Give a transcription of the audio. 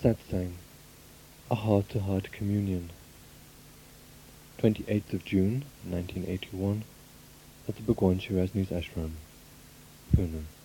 Satsang, a heart-to-heart communion. 28th of June, 1981, at the Bhagwan Shirasni's ashram, Pune.